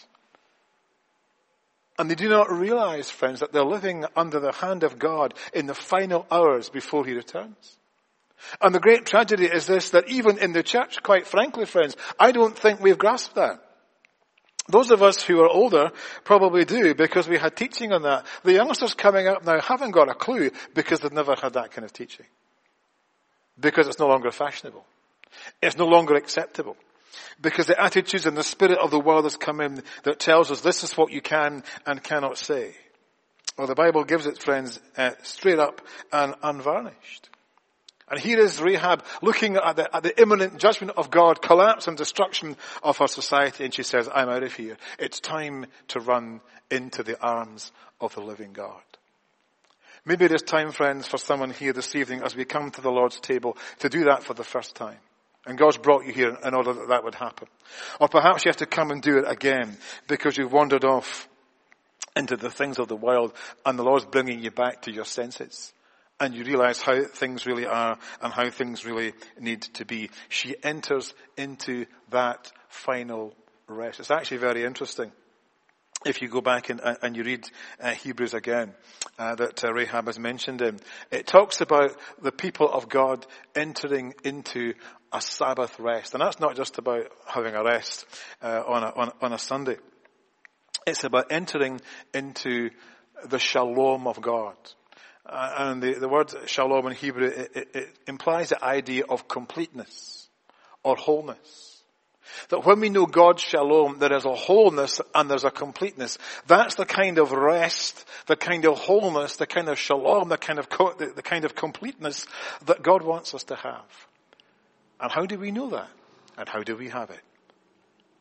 S1: And they do not realize, friends, that they're living under the hand of God in the final hours before he returns. And the great tragedy is this, that even in the church, quite frankly, friends, I don't think we've grasped that. Those of us who are older probably do, because we had teaching on that. The youngsters coming up now haven't got a clue because they've never had that kind of teaching. Because it's no longer fashionable. It's no longer acceptable. Because the attitudes and the spirit of the world has come in that tells us this is what you can and cannot say. Well, the Bible gives it, friends, uh, straight up and unvarnished. And here is Rahab looking at the, at the imminent judgment of God, collapse and destruction of her society, and she says, I'm out of here. It's time to run into the arms of the living God. Maybe it is time, friends, for someone here this evening as we come to the Lord's table to do that for the first time. And God's brought you here in order that that would happen. Or perhaps you have to come and do it again because you've wandered off into the things of the world and the Lord's bringing you back to your senses. And you realize how things really are and how things really need to be. She enters into that final rest. It's actually very interesting. If you go back and, and you read uh, Hebrews again, uh, that uh, Rahab has mentioned in, it talks about the people of God entering into a Sabbath rest. And that's not just about having a rest uh, on, a, on, on a Sunday. It's about entering into the shalom of God. Uh, and the, the word shalom in Hebrew, it, it, it implies the idea of completeness or wholeness. That when we know God's shalom, there is a wholeness and there's a completeness. That's the kind of rest, the kind of wholeness, the kind of shalom, the kind of co- the, the kind of completeness that God wants us to have. And how do we know that? And how do we have it?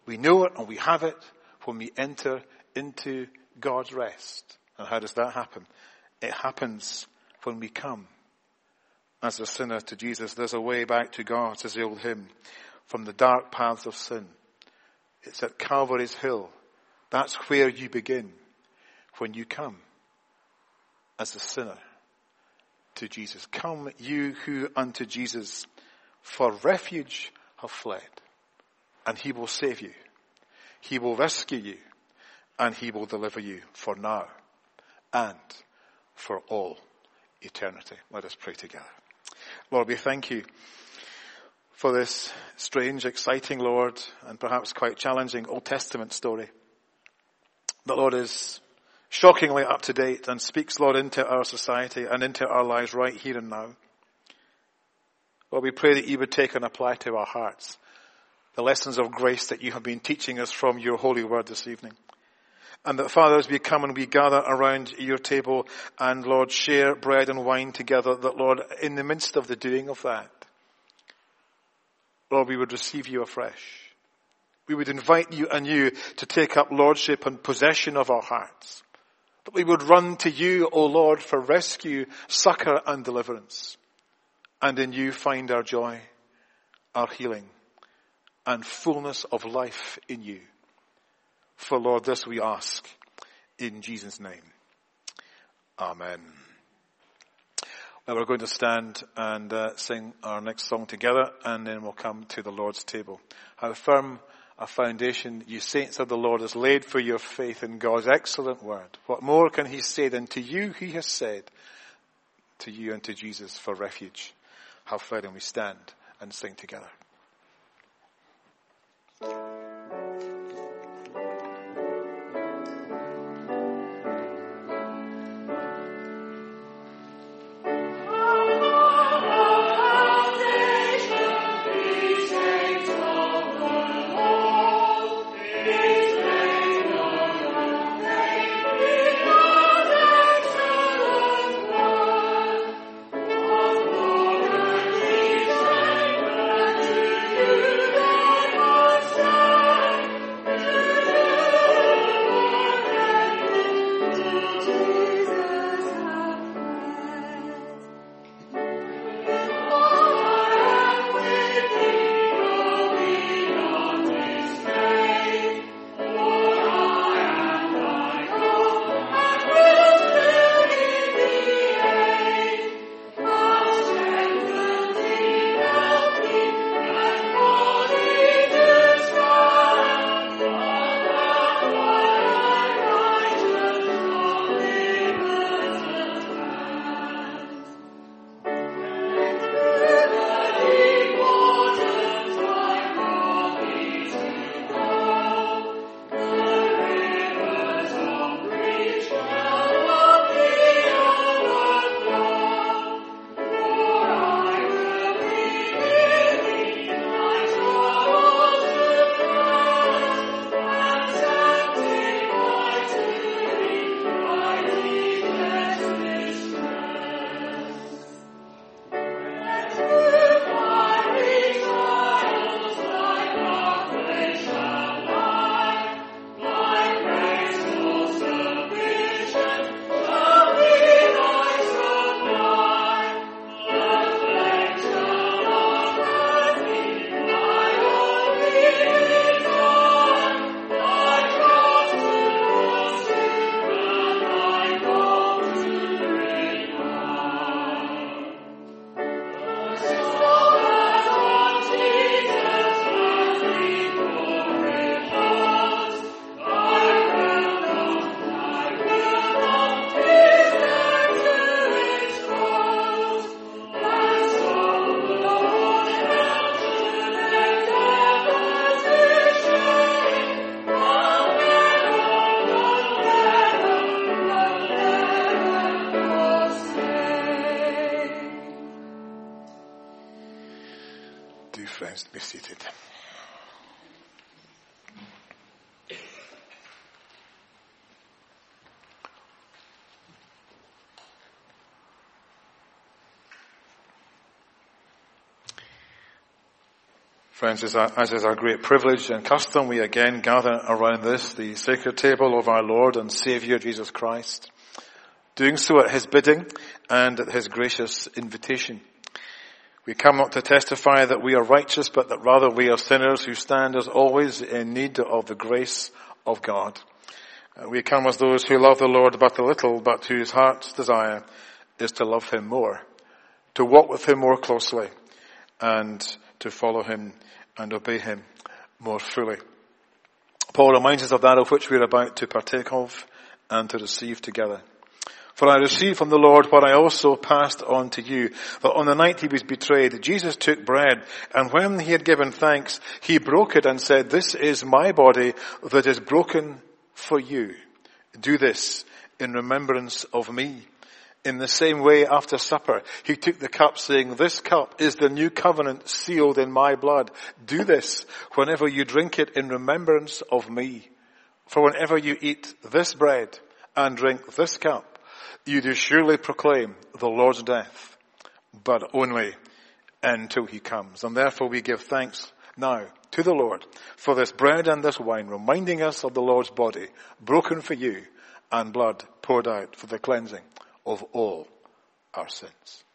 S1: We know it and we have it when we enter into God's rest. And how does that happen? It happens when we come as a sinner to Jesus. There's a way back to God, says the old hymn, from the dark paths of sin. It's at Calvary's Hill. That's where you begin when you come as a sinner to Jesus. Come, you who unto Jesus for refuge have fled, and he will save you. He will rescue you, and he will deliver you for now and for all eternity. Let us pray together. Lord, we thank you for this strange, exciting, Lord, and perhaps quite challenging Old Testament story that, Lord, is shockingly up to date and speaks, Lord, into our society and into our lives right here and now. Lord, we pray that you would take and apply to our hearts the lessons of grace that you have been teaching us from your holy word this evening. And that, Father, as we come and we gather around your table and, Lord, share bread and wine together, that, Lord, in the midst of the doing of that, Lord, we would receive you afresh. We would invite you anew to take up lordship and possession of our hearts. That we would run to you, O Lord, for rescue, succor and deliverance. And in you find our joy, our healing, and fullness of life in you. For, Lord, this we ask in Jesus' name. Amen. Well, we're going to stand and uh, sing our next song together, and then we'll come to the Lord's table. How firm a foundation, you saints of the Lord, is laid for your faith in God's excellent word. What more can he say than to you he has said, to you and to Jesus for refuge? How fled, and we stand and sing together. Friends, be seated. Friends, as, our, as is our great privilege and custom, we again gather around this, the sacred table of our Lord and Saviour Jesus Christ, doing so at his bidding and at his gracious invitation. We come not to testify that we are righteous, but that rather we are sinners who stand as always in need of the grace of God. We come as those who love the Lord but a little, but whose heart's desire is to love him more, to walk with him more closely, and to follow him and obey him more fully. Paul reminds us of that of which we are about to partake of and to receive together. For I received from the Lord what I also passed on to you, that on the night he was betrayed, Jesus took bread, and when he had given thanks, he broke it and said, "This is my body that is broken for you. Do this in remembrance of me." In the same way, after supper, he took the cup, saying, "This cup is the new covenant sealed in my blood. Do this whenever you drink it in remembrance of me. For whenever you eat this bread and drink this cup, you do surely proclaim the Lord's death, but only until he comes." And therefore we give thanks now to the Lord for this bread and this wine, reminding us of the Lord's body, broken for you, and blood poured out for the cleansing of all our sins.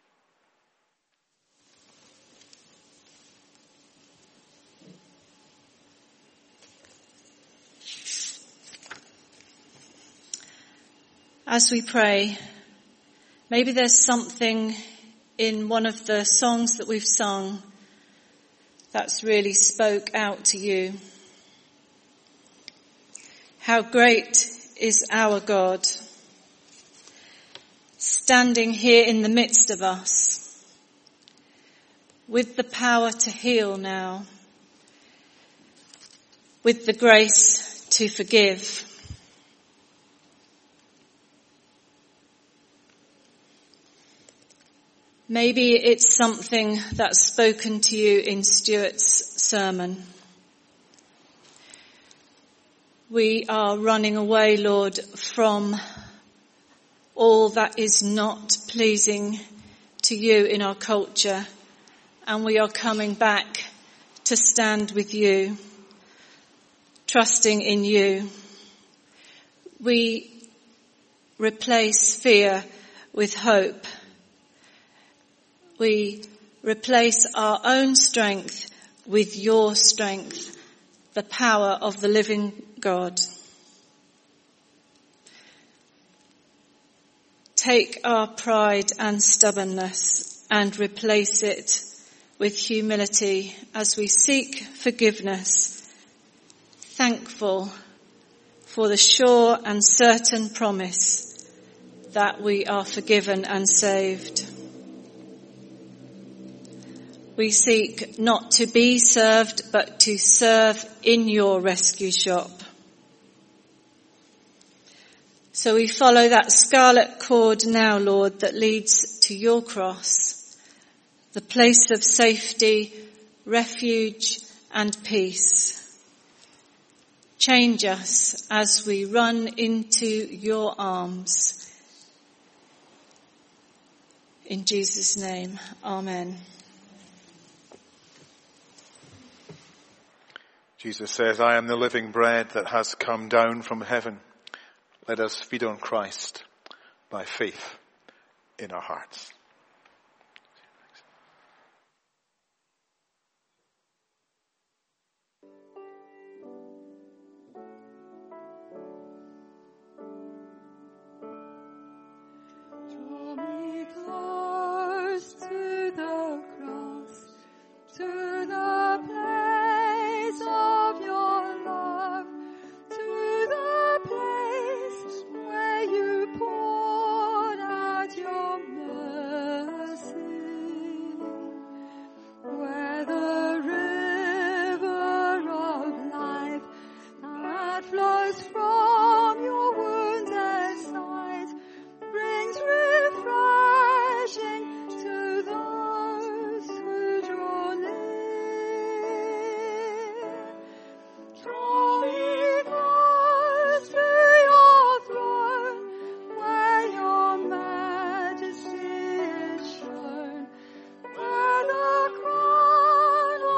S5: As we pray, maybe there's something in one of the songs that we've sung that's really spoke out to you. How great is our God, standing here in the midst of us, with the power to heal now, with the grace to forgive. Maybe it's something that's spoken to you in Stuart's sermon. We are running away, Lord, from all that is not pleasing to you in our culture, and we are coming back to stand with you, trusting in you. We replace fear with hope. We replace our own strength with your strength, the power of the living God. Take our pride and stubbornness and replace it with humility as we seek forgiveness, thankful for the sure and certain promise that we are forgiven and saved. We seek not to be served, but to serve in your rescue shop. So we follow that scarlet cord now, Lord, that leads to your cross, the place of safety, refuge, and peace. Change us as we run into your arms. In Jesus' name, amen.
S1: Jesus says, "I am the living bread that has come down from heaven." Let us feed on Christ by faith in our hearts.
S3: Draw me close to the cross, to the place of your love, to the place where you poured out your mercy, where the river of life that flows from your wounded side brings refreshing to those who draw near. Draw me close to your throne, where your majesty is shown, where the crown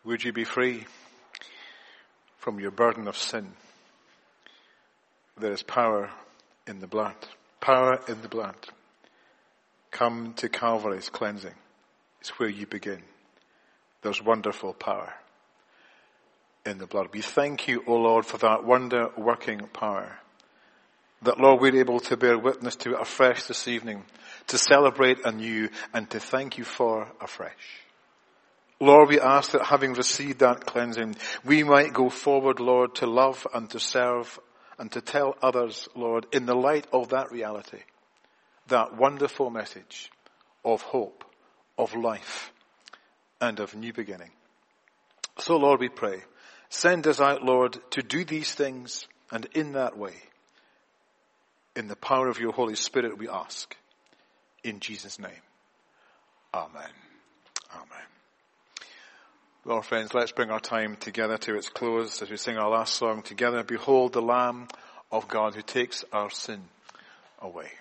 S1: Would you be free from your burden of sin? There is power in the blood. Power in the blood. Come to Calvary's cleansing. It's where you begin. There's wonderful power in the blood. We thank you, O Lord, for that wonder-working power. That, Lord, we're able to bear witness to it afresh this evening, to celebrate anew, and to thank you for afresh. Lord, we ask that having received that cleansing, we might go forward, Lord, to love and to serve and to tell others, Lord, in the light of that reality, that wonderful message of hope, of life, and of new beginning. So, Lord, we pray, send us out, Lord, to do these things, and in that way, in the power of your Holy Spirit, we ask. In Jesus' name. Amen. Amen. Well, friends, let's bring our time together to its close as we sing our last song together. Behold the Lamb of God who takes our sin away.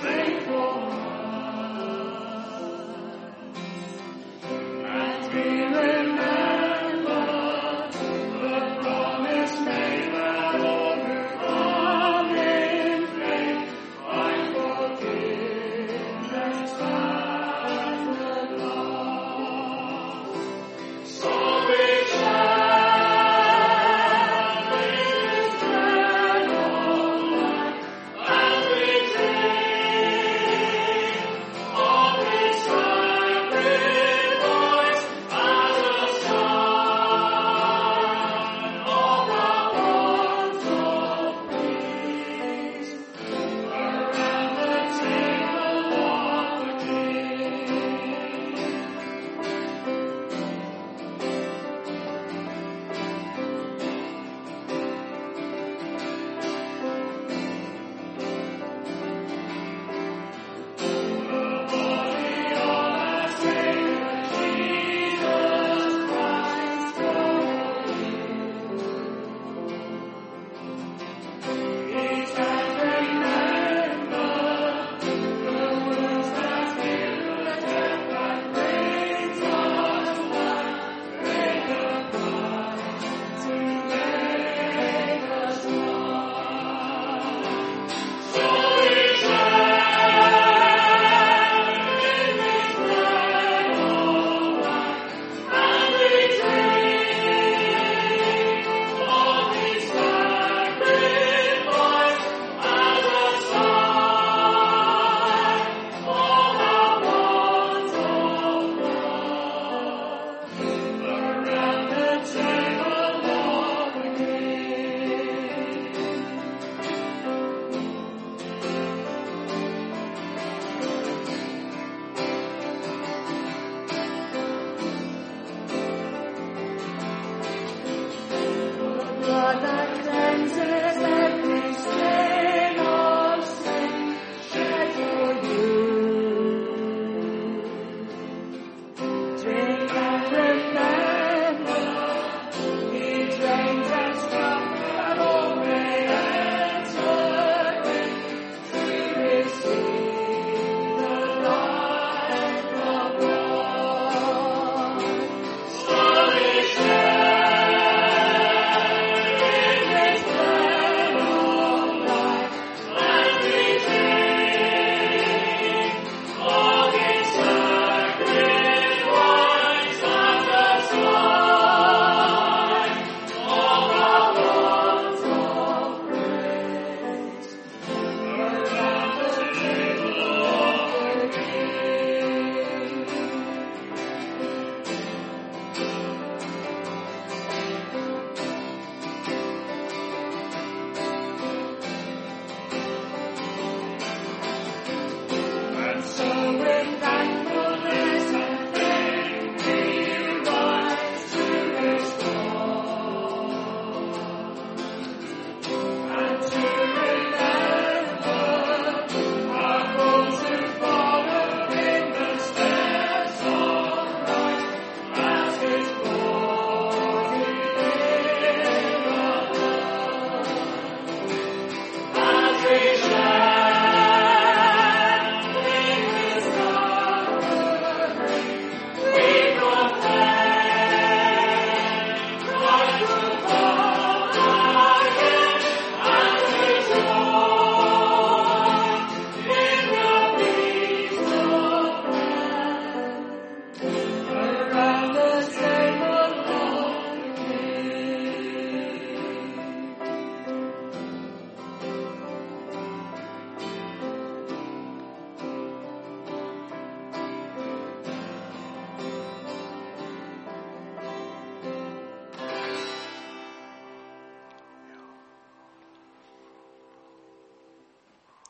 S3: We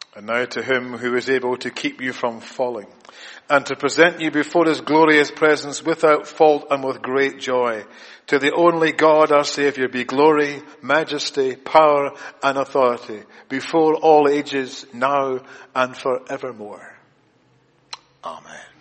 S1: And now to him who is able to keep you from falling and to present you before his glorious presence without fault and with great joy. To the only God our Saviour be glory, majesty, power and authority before all ages, now and forevermore. Amen.